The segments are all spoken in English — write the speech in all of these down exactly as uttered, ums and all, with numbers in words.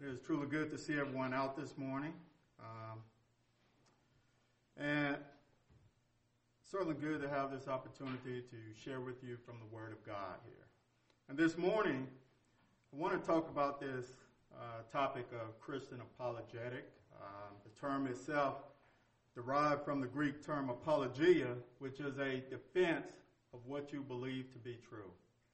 It is truly good to see everyone out this morning. Um, and certainly good to have this opportunity to share with you from the Word of God here. And this morning, I want to talk about this uh, topic of Christian apologetic. Um, the term itself derived from the Greek term apologia, which is a defense of what you believe to be true.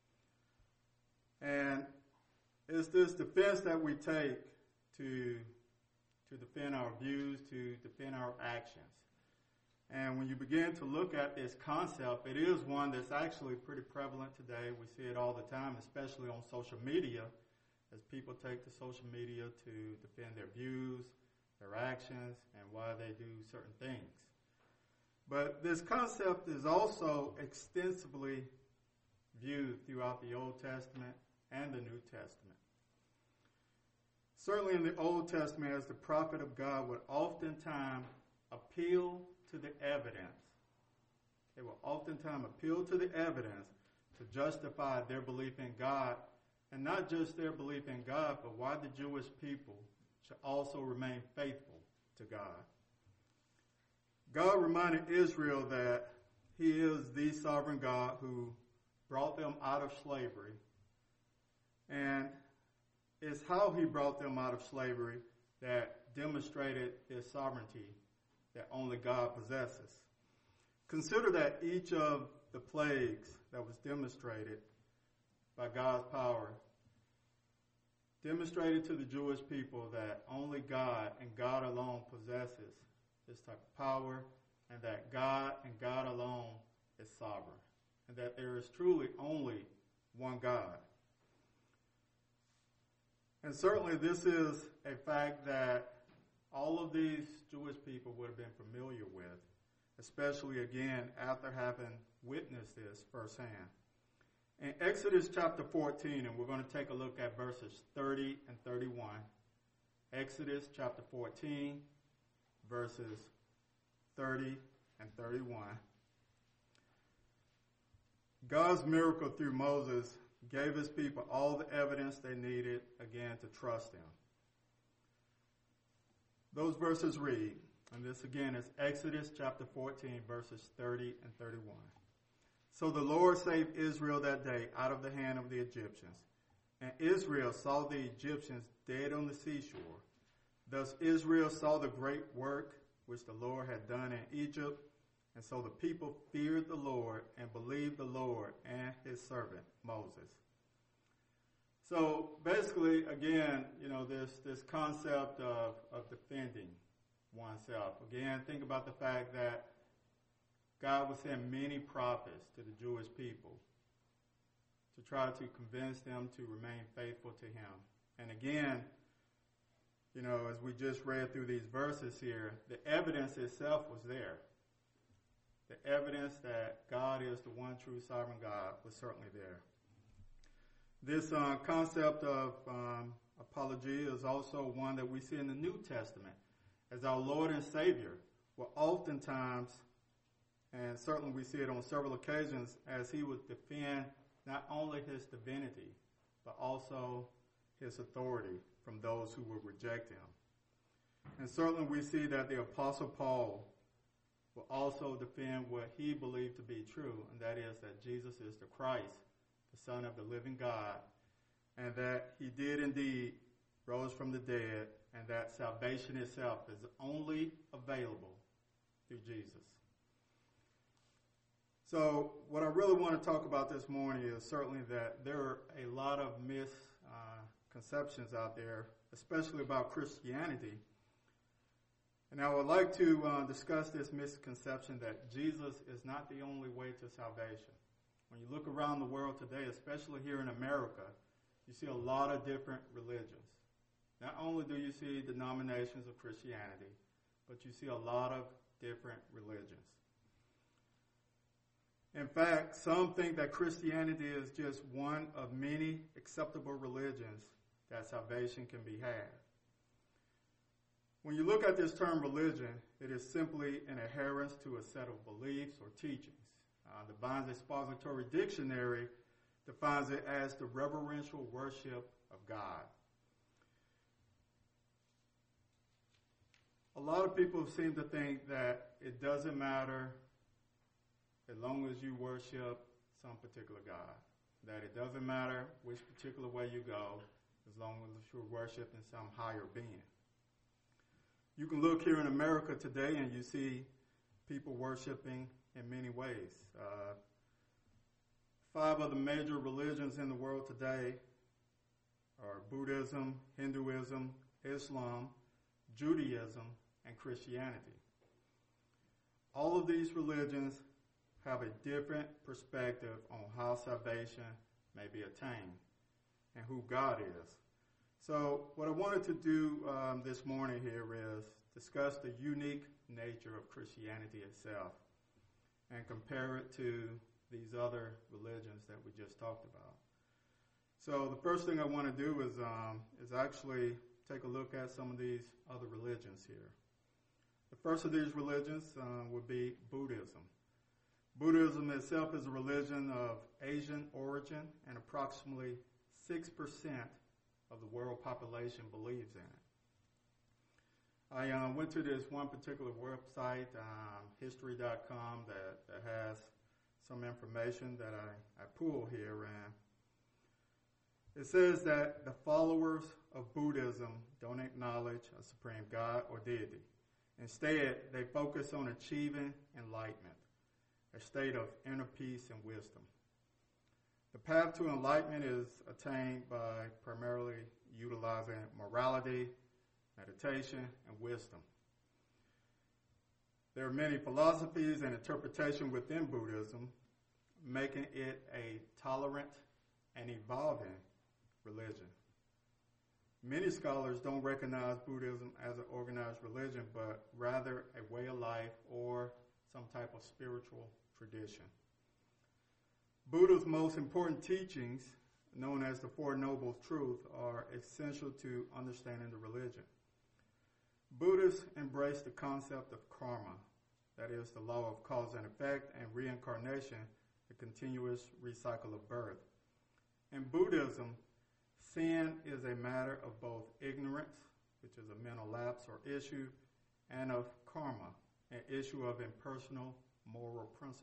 And it's this defense that we take to, to defend our views, to defend our actions. And when you begin to look at this concept, it is one that's actually pretty prevalent today. We see it all the time, especially on social media, as people take to social media to defend their views, their actions, and why they do certain things. But this concept is also extensively viewed throughout the Old Testament and the New Testament. Certainly in the Old Testament, as the prophet of God would oftentimes appeal to the evidence. They will oftentimes appeal to the evidence to justify their belief in God, and not just their belief in God, but why the Jewish people should also remain faithful to God. God reminded Israel that He is the sovereign God who brought them out of slavery, and it's how He brought them out of slavery that demonstrated His sovereignty that only God possesses. Consider that each of the plagues that was demonstrated by God's power demonstrated to the Jewish people that only God and God alone possesses this type of power, and that God and God alone is sovereign, and that there is truly only one God. And certainly this is a fact that all of these Jewish people would have been familiar with, especially again after having witnessed this firsthand. In Exodus chapter fourteen, and we're going to take a look at verses thirty and thirty-one. Exodus chapter fourteen, verses thirty and thirty-one. God's miracle through Moses gave His people all the evidence they needed, again, to trust Him. Those verses read, and this again is Exodus chapter fourteen, verses thirty and thirty-one. So the Lord saved Israel that day out of the hand of the Egyptians. And Israel saw the Egyptians dead on the seashore. Thus Israel saw the great work which the Lord had done in Egypt. And so the people feared the Lord and believed the Lord and His servant Moses. So basically, again, you know, this, this concept of, of defending oneself. Again, think about the fact that God would send many prophets to the Jewish people to try to convince them to remain faithful to Him. And again, you know, as we just read through these verses here, the evidence itself was there. The evidence that God is the one true sovereign God was certainly there. This uh, concept of um, apologia is also one that we see in the New Testament, as our Lord and Savior will oftentimes, and certainly we see it on several occasions, as He would defend not only His divinity, but also His authority from those who would reject Him. And certainly we see that the Apostle Paul will also defend what he believed to be true, and that is that Jesus is the Christ, the Son of the living God, and that He did indeed rose from the dead, and that salvation itself is only available through Jesus. So what I really want to talk about this morning is certainly that there are a lot of misconceptions uh, out there, especially about Christianity. And I would like to uh, discuss this misconception that Jesus is not the only way to salvation. When you look around the world today, especially here in America, you see a lot of different religions. Not only do you see denominations of Christianity, but you see a lot of different religions. In fact, some think that Christianity is just one of many acceptable religions that salvation can be had. When you look at this term religion, it is simply an adherence to a set of beliefs or teachings. Uh, the Vine's Expository Dictionary defines it as the reverential worship of God. A lot of people seem to think that it doesn't matter as long as you worship some particular God. That it doesn't matter which particular way you go as long as you're worshiping some higher being. You can look here in America today and you see people worshiping in many ways. Uh, five of the major religions in the world today are Buddhism, Hinduism, Islam, Judaism, and Christianity. All of these religions have a different perspective on how salvation may be attained and who God is. So what I wanted to do um, this morning here is discuss the unique nature of Christianity itself and compare it to these other religions that we just talked about. So the first thing I want to do is um, is actually take a look at some of these other religions here. The first of these religions uh, would be Buddhism. Buddhism itself is a religion of Asian origin, and approximately six percent of the world population believes in it. I uh, went to this one particular website, um, history dot com, that, that has some information that I, I pull here, and it says that the followers of Buddhism don't acknowledge a supreme God or deity. Instead, they focus on achieving enlightenment, a state of inner peace and wisdom. The path to enlightenment is attained by primarily utilizing morality, meditation, and wisdom. There are many philosophies and interpretations within Buddhism, making it a tolerant and evolving religion. Many scholars don't recognize Buddhism as an organized religion, but rather a way of life or some type of spiritual tradition. Buddha's most important teachings, known as the Four Noble Truths, are essential to understanding the religion. Buddhists embrace the concept of karma, that is the law of cause and effect, and reincarnation, the continuous recycle of birth. In Buddhism, sin is a matter of both ignorance, which is a mental lapse or issue, and of karma, an issue of impersonal moral principle.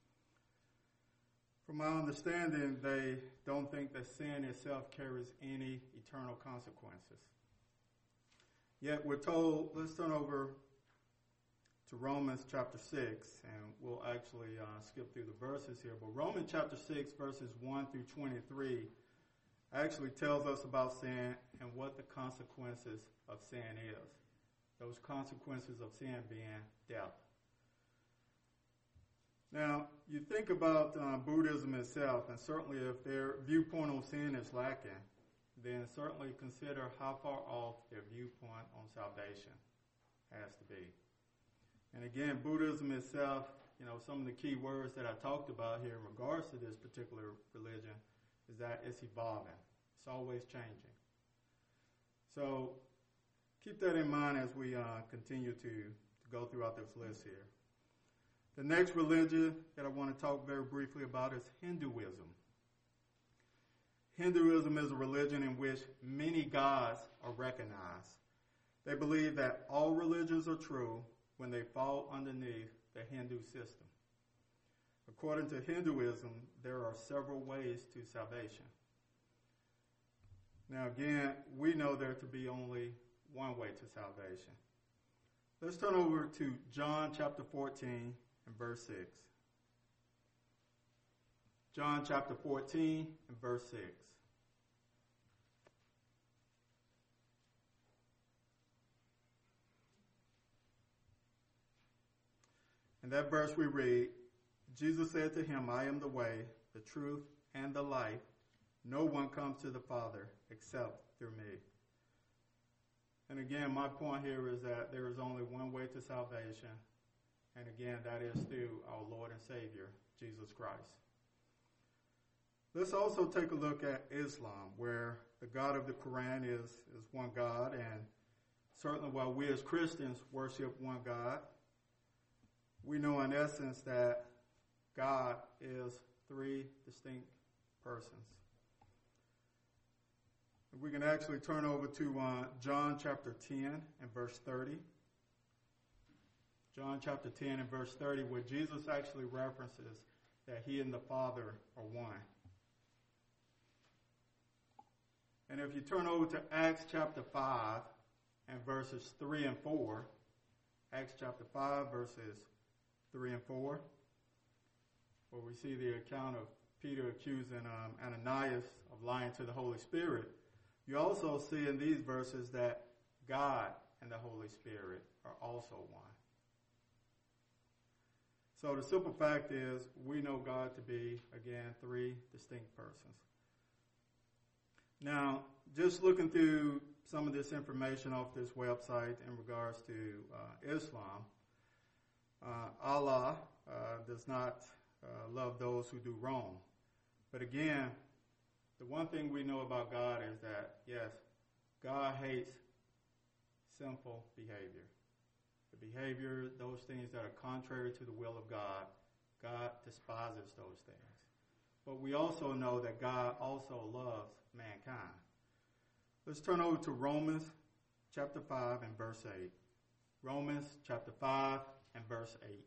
From my understanding, they don't think that sin itself carries any eternal consequences. Yet we're told, let's turn over to Romans chapter six, and we'll actually uh, skip through the verses here. But Romans chapter six, verses one through twenty-three, actually tells us about sin and what the consequences of sin is. Those consequences of sin being death. Now, you think about uh, Buddhism itself, and certainly if their viewpoint on sin is lacking, then certainly consider how far off their viewpoint on salvation has to be. And again, Buddhism itself, you know, some of the key words that I talked about here in regards to this particular religion is that it's evolving. It's always changing. So keep that in mind as we uh, continue to, to go throughout this list here. The next religion that I want to talk very briefly about is Hinduism. Hinduism is a religion in which many gods are recognized. They believe that all religions are true when they fall underneath the Hindu system. According to Hinduism, there are several ways to salvation. Now again, we know there to be only one way to salvation. Let's turn over to John chapter fourteen and verse six. John chapter fourteen and verse six. In that verse we read, Jesus said to him, I am the way, the truth, and the life. No one comes to the Father except through me. And again, my point here is that there is only one way to salvation. And again, that is through our Lord and Savior, Jesus Christ. Let's also take a look at Islam, where the God of the Quran is, is one God. And certainly while we as Christians worship one God, we know in essence that God is three distinct persons. We can actually turn over to uh, John chapter ten and verse thirty. John chapter ten and verse thirty, where Jesus actually references that he and the Father are one. And if you turn over to Acts chapter five and verses three and four, Acts chapter five verses three and four, where we see the account of Peter accusing um, Ananias of lying to the Holy Spirit, you also see in these verses that God and the Holy Spirit are also one. So the simple fact is, we know God to be, again, three distinct persons. Now, just looking through some of this information off this website in regards to uh, Islam, uh, Allah uh, does not uh, love those who do wrong. But again, the one thing we know about God is that, yes, God hates sinful behavior. The behavior, those things that are contrary to the will of God, God despises those things. But we also know that God also loves mankind. Let's turn over to Romans chapter five and verse eight. Romans chapter five and verse eight.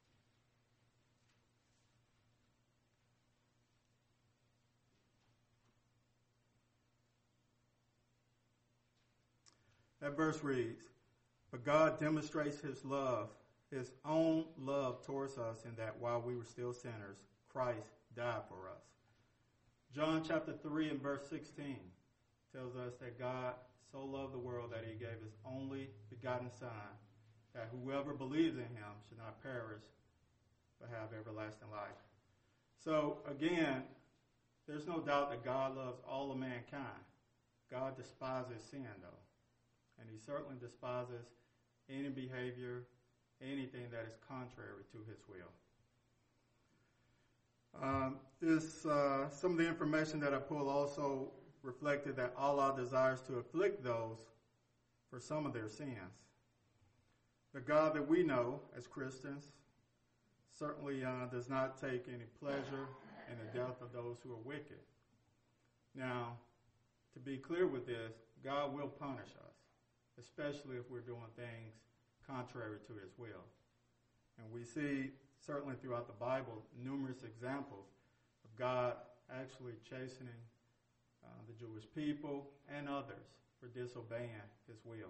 That verse reads, "But God demonstrates his love, his own love towards us, in that while we were still sinners, Christ died for us." John chapter three and verse sixteen tells us that God so loved the world that he gave his only begotten Son, that whoever believes in him should not perish, but have everlasting life. So again, there's no doubt that God loves all of mankind. God despises sin, though. And he certainly despises any behavior, anything that is contrary to his will. Um, this, uh, some of the information that I pulled also reflected that Allah desires to afflict those for some of their sins. The God that we know as Christians certainly uh, does not take any pleasure in the death of those who are wicked. Now, to be clear with this, God will punish us, especially if we're doing things contrary to his will. And we see, certainly throughout the Bible, numerous examples of God actually chastening uh, the Jewish people and others for disobeying his will.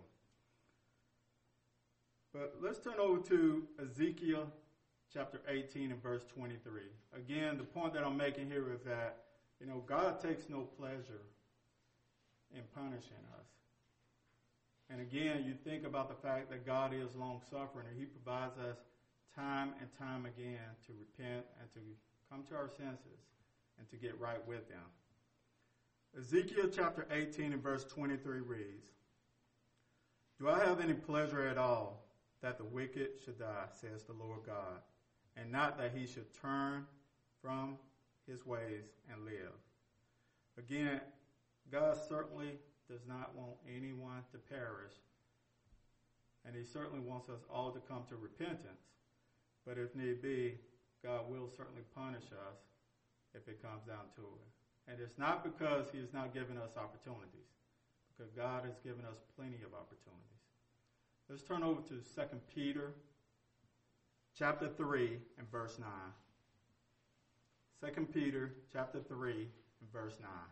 But let's turn over to Ezekiel chapter eighteen and verse twenty-three. Again, the point that I'm making here is that, you know, God takes no pleasure in punishing us. And again, you think about the fact that God is long-suffering, and he provides us time and time again to repent and to come to our senses and to get right with him. Ezekiel chapter eighteen and verse twenty-three reads, "Do I have any pleasure at all that the wicked should die, says the Lord God, and not that he should turn from his ways and live?" Again, God certainly does not want anyone to perish, and he certainly wants us all to come to repentance. But if need be, God will certainly punish us if it comes down to it. And it's not because he has not given us opportunities, because God has given us plenty of opportunities. Let's turn over to Second Peter chapter three and verse nine. Second Peter chapter three and verse nine.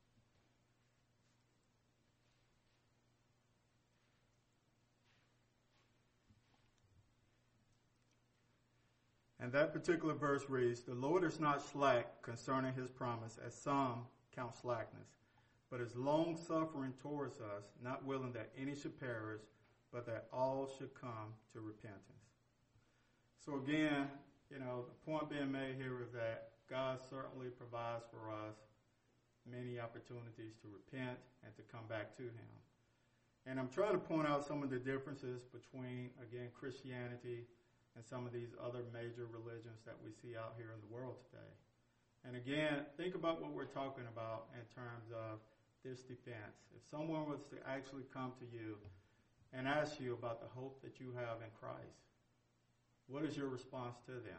And that particular verse reads, "The Lord is not slack concerning his promise, as some count slackness, but is long-suffering towards us, not willing that any should perish, but that all should come to repentance." So again, you know, the point being made here is that God certainly provides for us many opportunities to repent and to come back to him. And I'm trying to point out some of the differences between, again, Christianity and some of these other major religions that we see out here in the world today. And again, think about what we're talking about in terms of this defense. If someone was to actually come to you and ask you about the hope that you have in Christ, what is your response to them?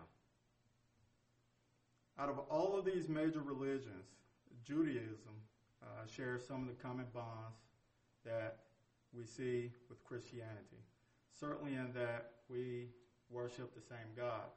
Out of all of these major religions, Judaism uh, shares some of the common bonds that we see with Christianity. Certainly in that we worship the same God.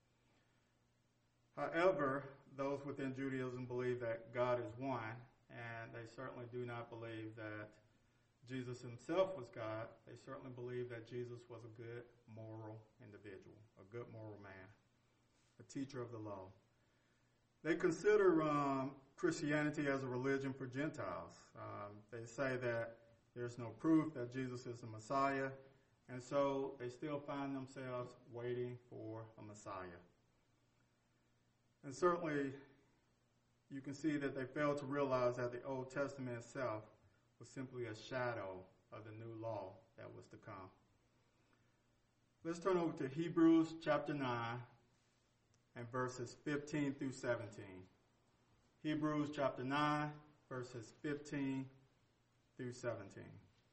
However, those within Judaism believe that God is one, and they certainly do not believe that Jesus himself was God. They certainly believe that Jesus was a good moral individual, a good moral man, a teacher of the law. They consider um, Christianity as a religion for Gentiles. Um, they say that there's no proof that Jesus is the Messiah, and so they still find themselves waiting for a Messiah. And certainly, you can see that they fail to realize that the Old Testament itself was simply a shadow of the new law that was to come. Let's turn over to Hebrews chapter nine and verses fifteen through seventeen. Hebrews chapter nine, verses fifteen through seventeen.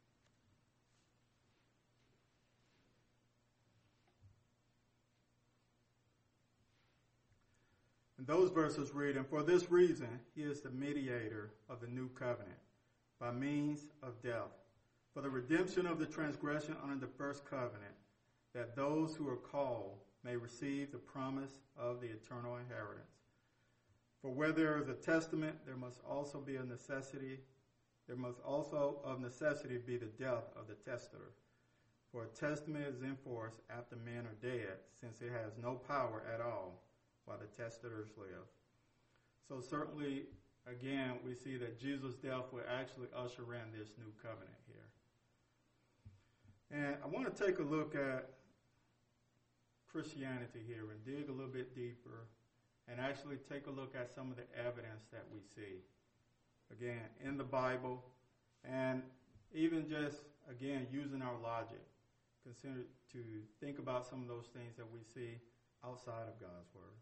And those verses read, "And for this reason he is the mediator of the new covenant, by means of death, for the redemption of the transgression under the first covenant, that those who are called may receive the promise of the eternal inheritance. For where there is a testament, there must also be a necessity, there must also of necessity be the death of the testator. For a testament is in force after men are dead, since it has no power at all while the testators live." So certainly, again, we see that Jesus' death will actually usher in this new covenant here. And I want to take a look at Christianity here and dig a little bit deeper and actually take a look at some of the evidence that we see, again, in the Bible, and even just, again, using our logic, consider to think about some of those things that we see outside of God's Word.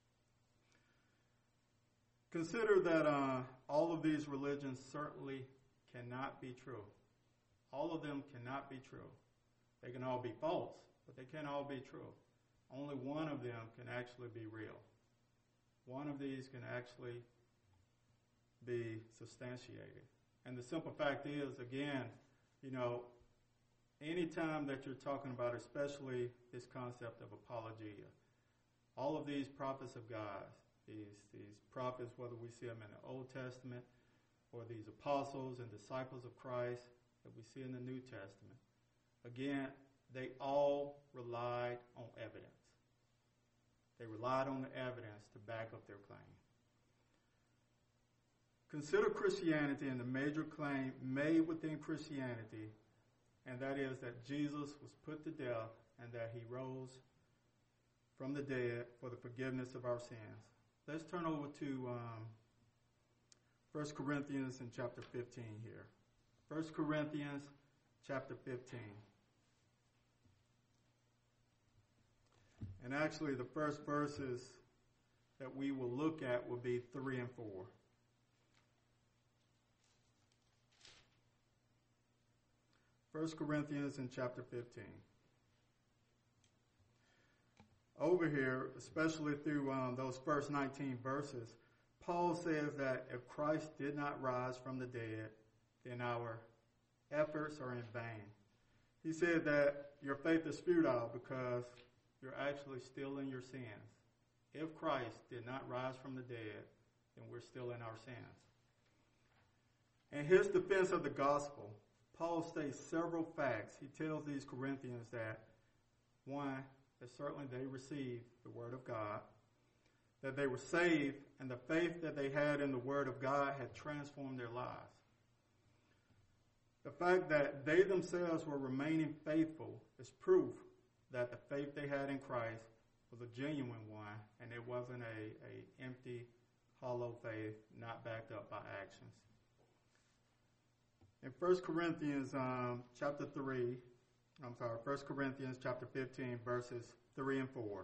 Consider that uh, all of these religions certainly cannot be true. All of them cannot be true. They can all be false, but they can't all be true. Only one of them can actually be real. One of these can actually be substantiated. And the simple fact is, again, you know, anytime that you're talking about, especially this concept of apologia, all of these prophets of God, these, these prophets, whether we see them in the Old Testament or these apostles and disciples of Christ that we see in the New Testament, again, they all relied on evidence. They relied on the evidence to back up their claim. Consider Christianity and the major claim made within Christianity, and that is that Jesus was put to death and that he rose from the dead for the forgiveness of our sins. Let's turn over to um, First Corinthians in chapter fifteen here. First Corinthians chapter fifteen. And actually the first verses that we will look at will be three and four. First Corinthians in chapter fifteen. Over here, especially through um, those first nineteen verses, Paul says that if Christ did not rise from the dead, then our efforts are in vain. He said that your faith is futile because you're actually still in your sins. If Christ did not rise from the dead, then we're still in our sins. In his defense of the gospel, Paul states several facts. He tells these Corinthians that, one, that certainly they received the Word of God, that they were saved, and the faith that they had in the Word of God had transformed their lives. The fact that they themselves were remaining faithful is proof that the faith they had in Christ was a genuine one, and it wasn't a, a empty, hollow faith not backed up by actions. In First Corinthians um, chapter three, I'm sorry, First Corinthians chapter fifteen, verses three and four,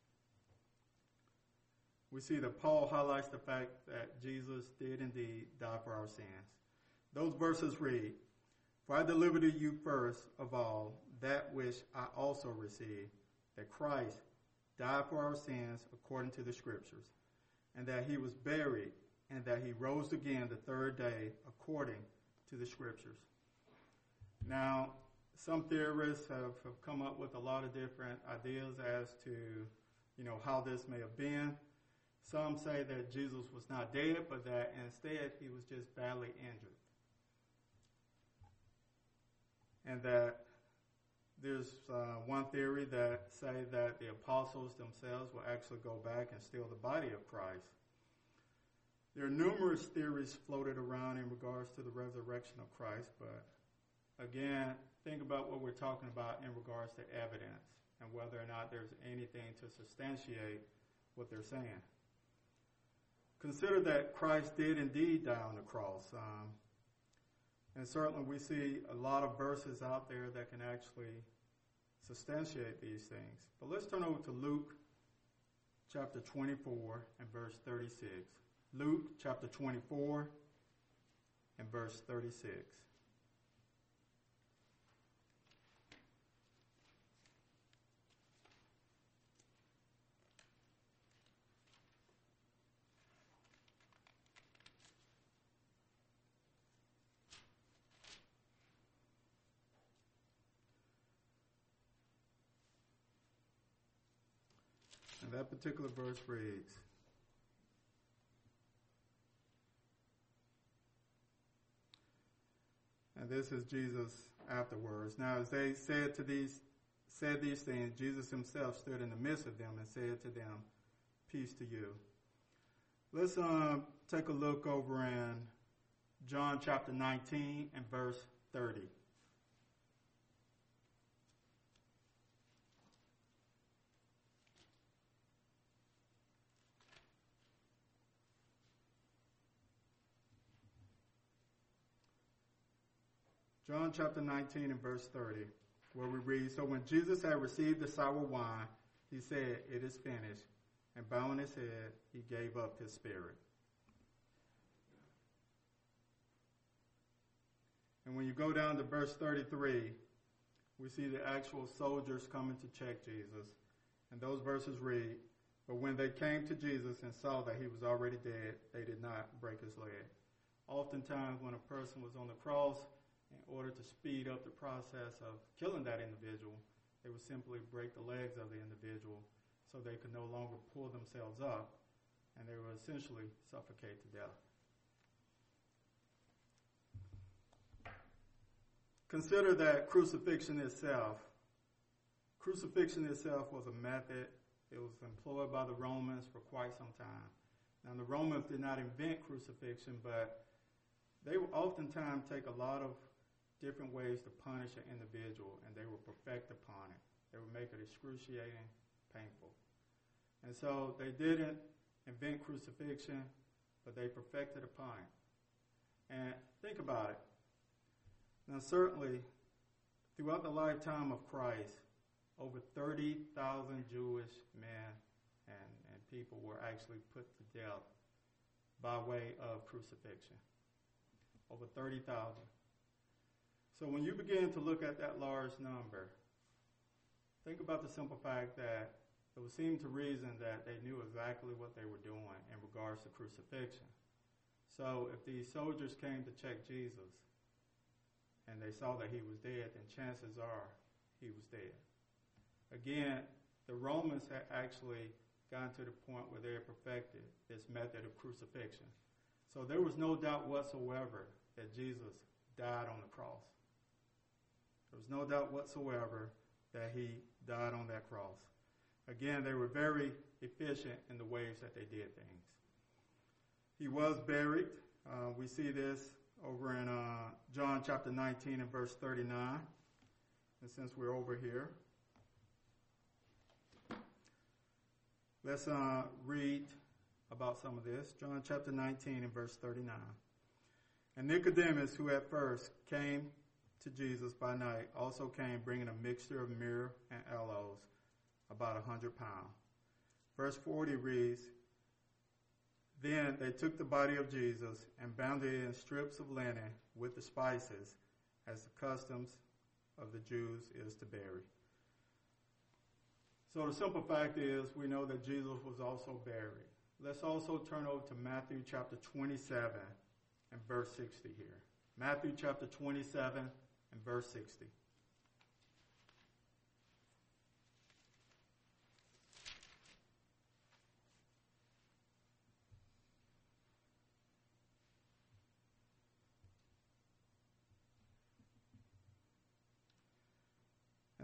we see that Paul highlights the fact that Jesus did indeed die for our sins. Those verses read, "For I delivered to you first of all that which I also received, that Christ died for our sins according to the Scriptures, and that he was buried, and that he rose again the third day according to the Scriptures." Now, some theorists have, have come up with a lot of different ideas as to, you know, how this may have been. Some say that Jesus was not dead, but that instead he was just badly injured. And that there's uh, one theory that say that the apostles themselves will actually go back and steal the body of Christ. There are numerous theories floated around in regards to the resurrection of Christ, but again, think about what we're talking about in regards to evidence and whether or not there's anything to substantiate what they're saying. Consider that Christ did indeed die on the cross. Um, and certainly we see a lot of verses out there that can actually substantiate these things. But let's turn over to Luke chapter twenty-four and verse thirty-six. Luke chapter twenty-four and verse thirty-six. And that particular verse reads, and this is Jesus afterwards. Now, as they said to these said these things, Jesus himself stood in the midst of them and said to them, "Peace to you." Let's um, take a look over in John chapter nineteen and verse thirty. John chapter nineteen and verse thirty, where we read, "So when Jesus had received the sour wine, he said, 'It is finished,' and bowing his head, he gave up his spirit." And when you go down to verse thirty-three, we see the actual soldiers coming to check Jesus. And those verses read, "But when they came to Jesus and saw that he was already dead, they did not break his leg." Oftentimes when a person was on the cross, in order to speed up the process of killing that individual, they would simply break the legs of the individual so they could no longer pull themselves up, and they would essentially suffocate to death. Consider that crucifixion itself. Crucifixion itself was a method. It was employed by the Romans for quite some time. Now, the Romans did not invent crucifixion, but they would oftentimes take a lot of different ways to punish an individual, and they would perfect upon it. They would make it excruciating, painful. And so they didn't invent crucifixion, but they perfected upon it. And think about it. Now, certainly, throughout the lifetime of Christ, over thirty thousand Jewish men and, and people were actually put to death by way of crucifixion. Over thirty thousand. So when you begin to look at that large number, think about the simple fact that it would seem to reason that they knew exactly what they were doing in regards to crucifixion. So if these soldiers came to check Jesus and they saw that he was dead, then chances are he was dead. Again, the Romans had actually gotten to the point where they had perfected this method of crucifixion. So there was no doubt whatsoever that Jesus died on the cross. There was no doubt whatsoever that he died on that cross. Again, they were very efficient in the ways that they did things. He was buried. Uh, we see this over in uh, John chapter nineteen and verse thirty-nine. And since we're over here, let's uh, read about some of this. John chapter nineteen and verse thirty-nine. "And Nicodemus, who at first came to Jesus by night, also came bringing a mixture of myrrh and aloes, about a hundred pounds." Verse forty reads, "Then they took the body of Jesus and bound it in strips of linen with the spices, as the customs of the Jews is to bury." So the simple fact is, we know that Jesus was also buried. Let's also turn over to Matthew chapter twenty-seven and verse sixty here. Matthew chapter twenty-seven and verse sixty.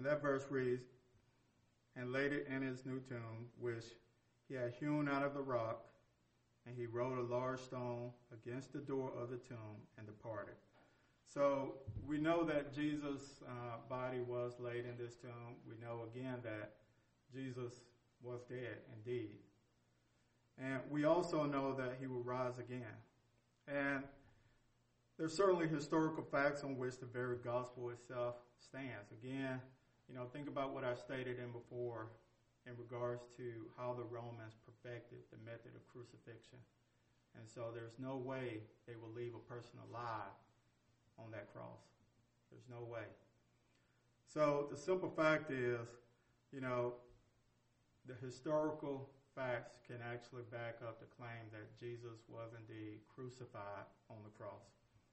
And that verse reads, and laid it in his new tomb, which he had hewn out of the rock, and he rolled a large stone against the door of the tomb and departed. So we know that Jesus' uh, body was laid in this tomb. We know again that Jesus was dead indeed. And we also know that he will rise again. And there's certainly historical facts on which the very gospel itself stands. Again, you know, think about what I stated in before in regards to how the Romans perfected the method of crucifixion. And so there's no way they will leave a person alive on that cross. There's no way. So the simple fact is, you know, the historical facts can actually back up the claim that Jesus was indeed crucified on the cross.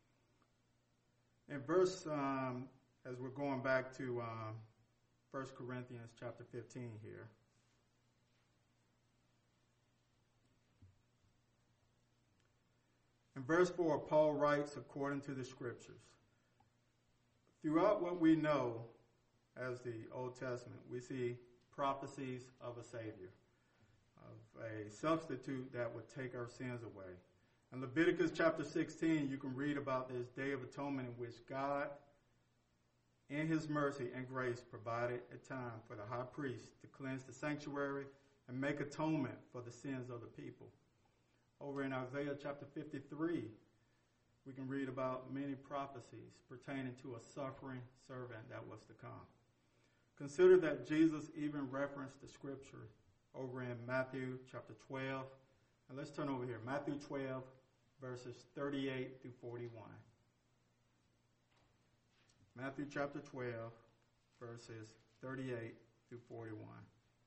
In verse, um, as we're going back to um, First Corinthians chapter fifteen here, in verse four, Paul writes according to the scriptures. Throughout what we know as the Old Testament, we see prophecies of a Savior, of a substitute that would take our sins away. In Leviticus chapter sixteen, you can read about this Day of Atonement in which God, in his mercy and grace, provided a time for the high priest to cleanse the sanctuary and make atonement for the sins of the people. Over in Isaiah chapter fifty-three, we can read about many prophecies pertaining to a suffering servant that was to come. Consider that Jesus even referenced the scripture over in Matthew chapter twelve. And let's turn over here. Matthew twelve, verses thirty-eight through forty-one. Matthew chapter twelve, verses thirty-eight through forty-one.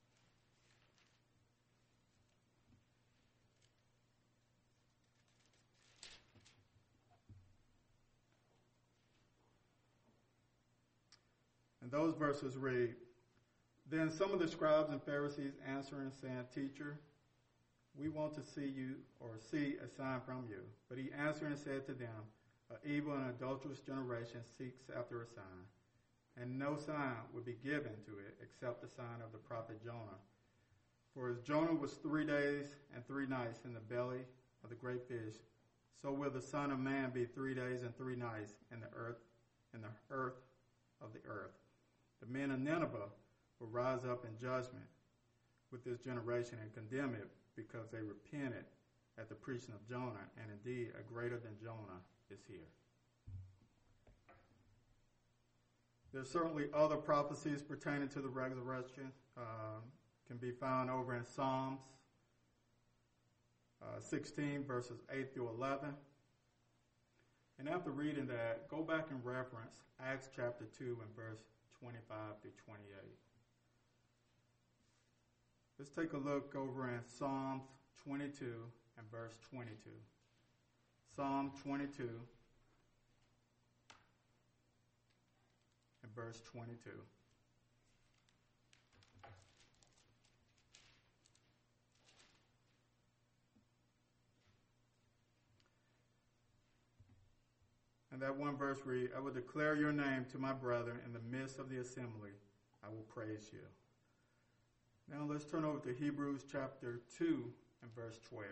And those verses read, Then some of the scribes and Pharisees answering and saying, Teacher, we want to see you or see a sign from you. But he answered and said to them, An evil and adulterous generation seeks after a sign, and no sign will be given to it except the sign of the prophet Jonah. For as Jonah was three days and three nights in the belly of the great fish, so will the Son of Man be three days and three nights in the earth, in the earth of the earth. The men of Nineveh will rise up in judgment with this generation and condemn it, because they repented at the preaching of Jonah, and indeed a greater than Jonah is here. There's certainly other prophecies pertaining to the resurrection. Uh, can be found over in Psalms uh, sixteen, verses eight through eleven. And after reading that, go back and reference Acts chapter two and verse twenty-five through twenty-eight. Let's take a look over in Psalms twenty-two and verse twenty-two. Psalm twenty-two and verse twenty-two. And that one verse reads, I will declare your name to my brethren in the midst of the assembly. I will praise you. Now let's turn over to Hebrews chapter two and verse twelve.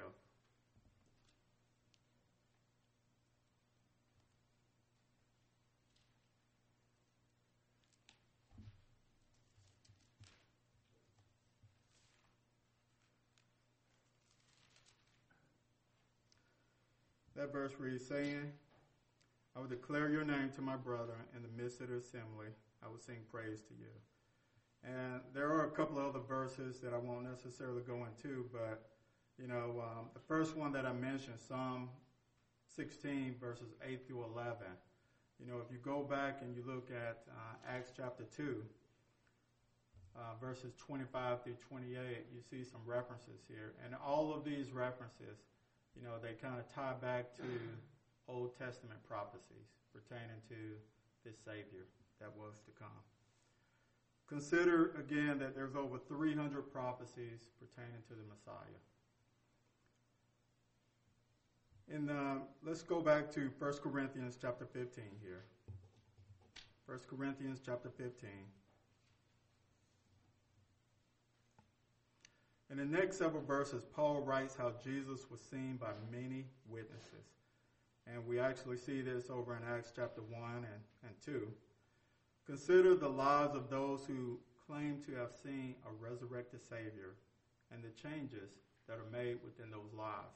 That verse reads, saying, I will declare your name to my brethren in the midst of the assembly. I will sing praise to you. And there are a couple of other verses that I won't necessarily go into, but, you know, um, the first one that I mentioned, Psalm sixteen, verses eight through eleven. You know, if you go back and you look at uh, Acts chapter two, uh, verses twenty-five through twenty-eight, you see some references here. And all of these references, you know, they kind of tie back to Old Testament prophecies pertaining to this Savior that was to come. Consider, again, that there's over three hundred prophecies pertaining to the Messiah. And uh, let's go back to First Corinthians chapter fifteen here. First Corinthians chapter fifteen. In the next several verses, Paul writes how Jesus was seen by many witnesses. And we actually see this over in Acts chapter one and, and two. Consider the lives of those who claim to have seen a resurrected Savior and the changes that are made within those lives.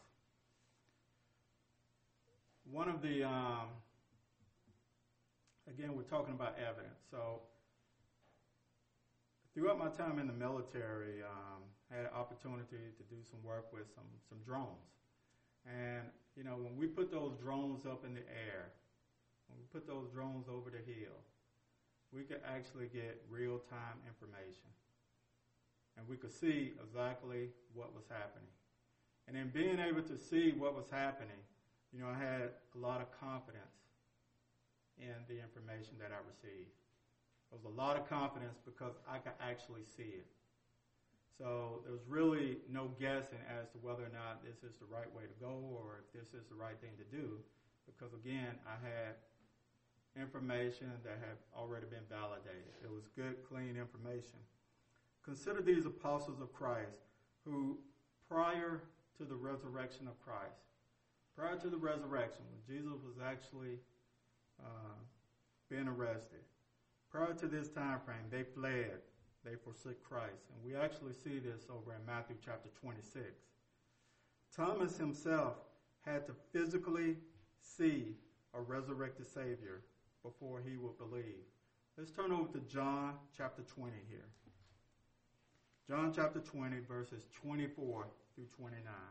One of the, um, again, we're talking about evidence. So throughout my time in the military, um, I had an opportunity to do some work with some, some drones. And, you know, when we put those drones up in the air, when we put those drones over the hill, we could actually get real-time information. And we could see exactly what was happening. And in being able to see what was happening, you know, I had a lot of confidence in the information that I received. There was a lot of confidence because I could actually see it. So there was really no guessing as to whether or not this is the right way to go or if this is the right thing to do, because again, I had information that had already been validated. It was good, clean information. Consider these apostles of Christ who, prior to the resurrection of Christ, prior to the resurrection, when Jesus was actually uh, being arrested, prior to this time frame, they fled. They forsook Christ. And we actually see this over in Matthew chapter twenty-six. Thomas himself had to physically see a resurrected Savior before he would believe. Let's turn over to John chapter twenty here. John chapter twenty, verses twenty-four through twenty-nine.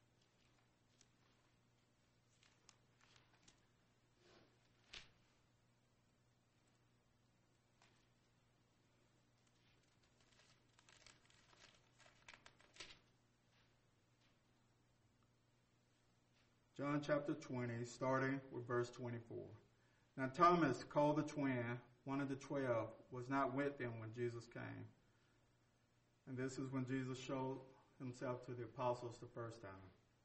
John chapter twenty, starting with verse twenty-four. Now Thomas, called the twin, one of the twelve, was not with them when Jesus came. And this is when Jesus showed himself to the apostles the first time.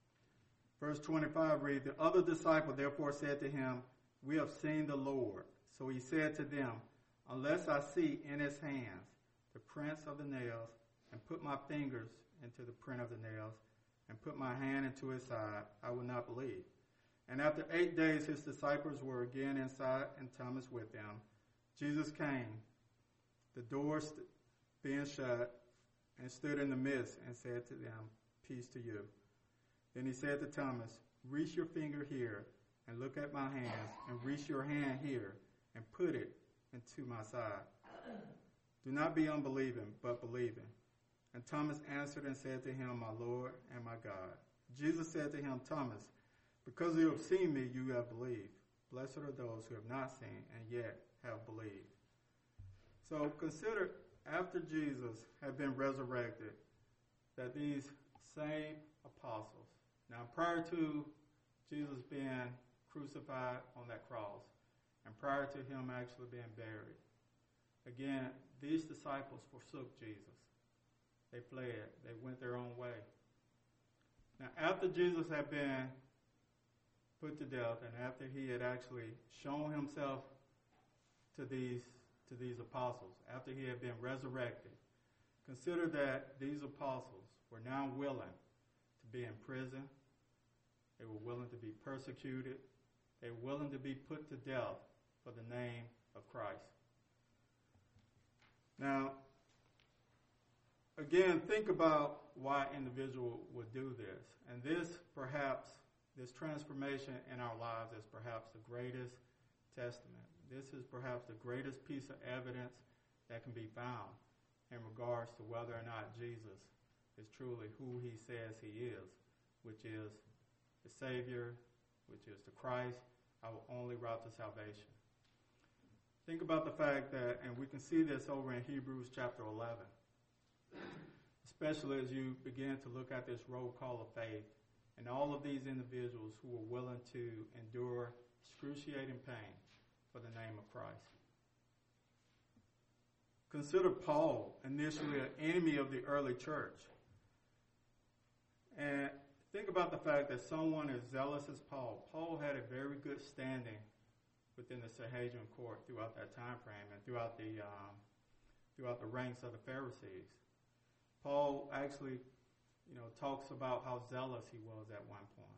Verse twenty-five reads, the other disciple therefore said to him, we have seen the Lord. So he said to them, unless I see in his hands the prints of the nails, and put my fingers into the print of the nails, and put my hand into his side, I will not believe. And after eight days his disciples were again inside, and Thomas with them. Jesus came, the doors st- being shut, and stood in the midst, and said to them, peace to you. Then he said to Thomas, reach your finger here, and look at my hands, and reach your hand here, and put it into my side. Do not be unbelieving, but believing. And Thomas answered and said to him, my Lord and my God. Jesus said to him, Thomas, because you have seen me, you have believed. Blessed are those who have not seen and yet have believed. So consider, after Jesus had been resurrected, that these same apostles, now prior to Jesus being crucified on that cross, and prior to him actually being buried, again, these disciples forsook Jesus. They fled. They went their own way. Now, after Jesus had been put to death, and after he had actually shown himself to these to these apostles, after he had been resurrected, consider that these apostles were now willing to be in prison. They were willing to be persecuted. They were willing to be put to death for the name of Christ. Now, again, think about why an individual would do this. And this, perhaps, this transformation in our lives is perhaps the greatest testament. This is perhaps the greatest piece of evidence that can be found in regards to whether or not Jesus is truly who he says he is, which is the Savior, which is the Christ, our only route to salvation. Think about the fact that, and we can see this over in Hebrews chapter eleven, especially as you begin to look at this roll call of faith and all of these individuals who were willing to endure excruciating pain for the name of Christ. Consider Paul, initially an enemy of the early church. And think about the fact that someone as zealous as Paul, Paul had a very good standing within the Sanhedrin court throughout that time frame and throughout the um, throughout the ranks of the Pharisees. Paul actually you know, talks about how zealous he was at one point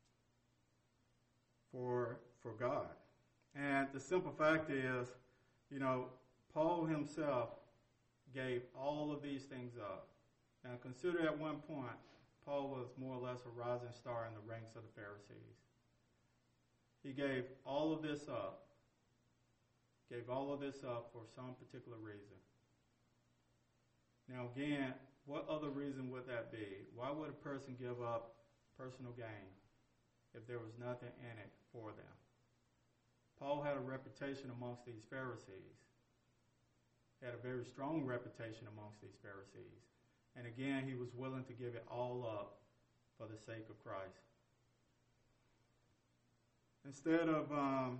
for for God. And the simple fact is, you know, Paul himself gave all of these things up. Now consider at one point, Paul was more or less a rising star in the ranks of the Pharisees. He gave all of this up, gave all of this up for some particular reason. Now again, what other reason would that be? Why would a person give up personal gain if there was nothing in it for them? Paul had a reputation amongst these Pharisees. He had a very strong reputation amongst these Pharisees. And again, he was willing to give it all up for the sake of Christ. Instead of um,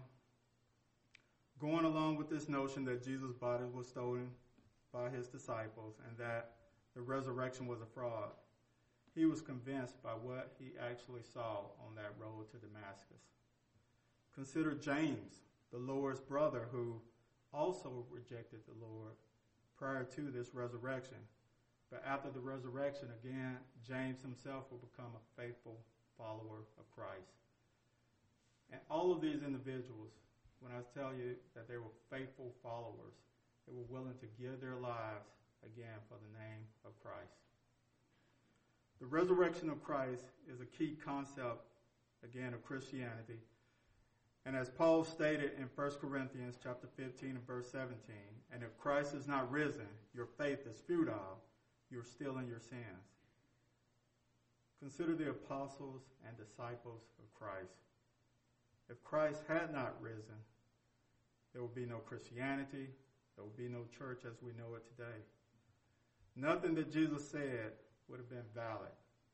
going along with this notion that Jesus' body was stolen by his disciples and that the resurrection was a fraud, he was convinced by what he actually saw on that road to Damascus. Consider James, the Lord's brother, who also rejected the Lord prior to this resurrection. But after the resurrection, again, James himself will become a faithful follower of Christ. And all of these individuals, when I tell you that they were faithful followers, they were willing to give their lives, again, for the name of Christ. The resurrection of Christ is a key concept, again, of Christianity. And as Paul stated in First Corinthians chapter fifteen and verse seventeen, and if Christ is not risen, your faith is futile, you're still in your sins. Consider the apostles and disciples of Christ. If Christ had not risen, there would be no Christianity, there would be no church as we know it today. Nothing that Jesus said would have been valid.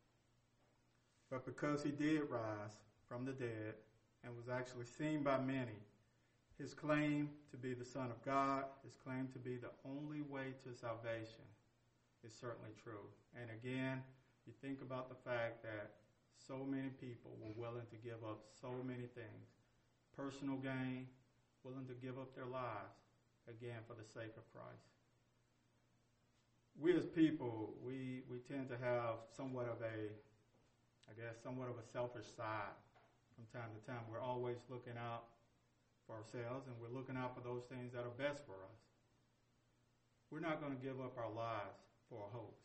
But because he did rise from the dead and was actually seen by many, his claim to be the Son of God, his claim to be the only way to salvation is certainly true. And again, you think about the fact that so many people were willing to give up so many things. Personal gain, willing to give up their lives, again, for the sake of Christ. We as people, we, we tend to have somewhat of a, I guess, somewhat of a selfish side from time to time. We're always looking out for ourselves, and we're looking out for those things that are best for us. We're not going to give up our lives for a hoax.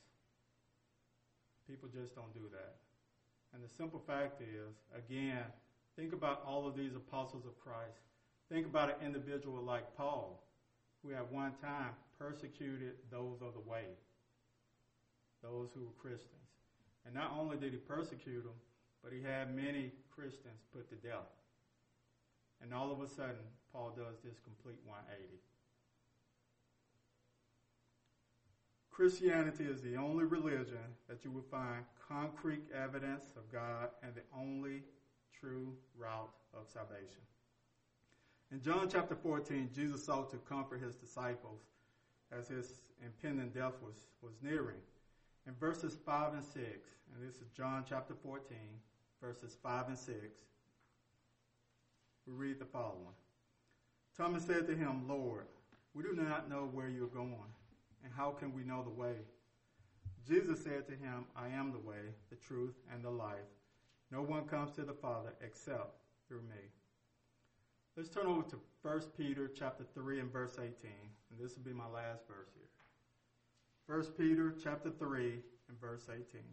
People just don't do that. And the simple fact is, again, think about all of these apostles of Christ. Think about an individual like Paul, who at one time persecuted those of the way, those who were Christians. And not only did he persecute them, but he had many Christians put to death. And all of a sudden, Paul does this complete one eighty. Christianity is the only religion that you will find concrete evidence of God and the only true route of salvation. In John chapter fourteen, Jesus sought to comfort his disciples as his impending death was, was nearing. In verses five and six, and this is John chapter fourteen, verses five and six, we read the following. Thomas said to him, Lord, we do not know where you're going, and how can we know the way? Jesus said to him, I am the way, the truth, and the life. No one comes to the Father except through me. Let's turn over to First Peter chapter three and verse eighteen, and this will be my last verse here. First Peter chapter three and verse eighteen.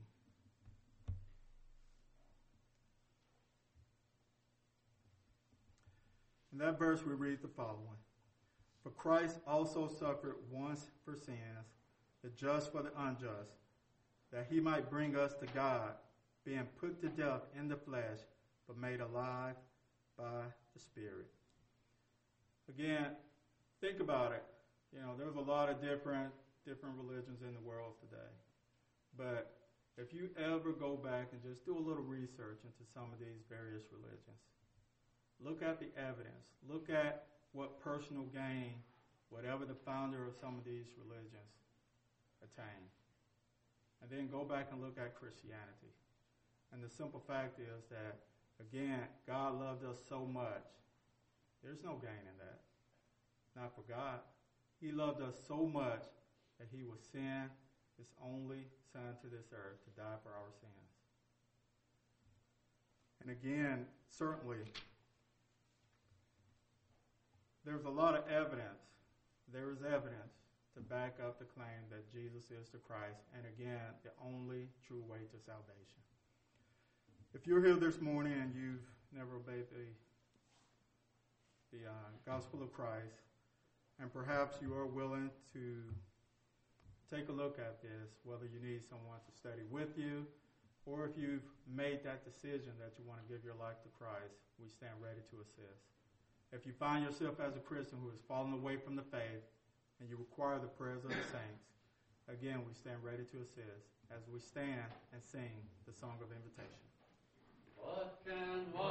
In that verse we read the following. For Christ also suffered once for sins, the just for the unjust, that he might bring us to God, being put to death in the flesh, but made alive by the Spirit. Again, think about it. You know, there's a lot of different different religions in the world today. But if you ever go back and just do a little research into some of these various religions, look at the evidence. Look at what personal gain, whatever the founder of some of these religions attained. And then go back and look at Christianity. And the simple fact is that, again, God loved us so much. There's no gain in that. Not for God. He loved us so much that he would send his only Son to this earth to die for our sins. And again, certainly, there's a lot of evidence. There is evidence to back up the claim that Jesus is the Christ, and again, the only true way to salvation. If you're here this morning and you've never obeyed the, the uh, gospel of Christ, and perhaps you are willing to take a look at this, whether you need someone to study with you, or if you've made that decision that you want to give your life to Christ, we stand ready to assist. If you find yourself as a Christian who has fallen away from the faith and you require the prayers of the saints, again, we stand ready to assist as we stand and sing the song of invitation. What can one